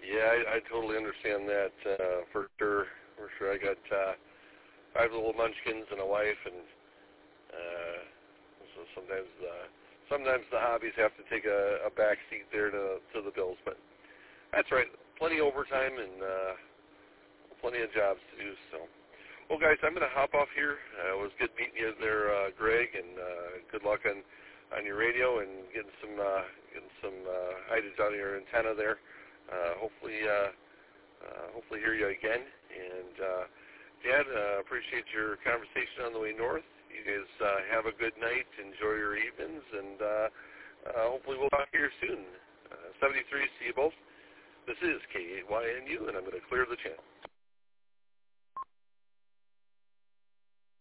Yeah, I totally understand that for sure. For sure, I got 5 little munchkins and a wife, and so sometimes the hobbies have to take a back seat there to the bills. But that's right, plenty of overtime and plenty of jobs to do. So, well, guys, I'm going to hop off here. It was good meeting you there, Greg, and good luck on your radio and getting some heightage on your antenna there. Hopefully hear you again. And Dad, appreciate your conversation on the way north. You guys have a good night. Enjoy your evenings, and hopefully we'll talk here soon. 73, see you both. This is K8YNU, and I'm going to clear the channel.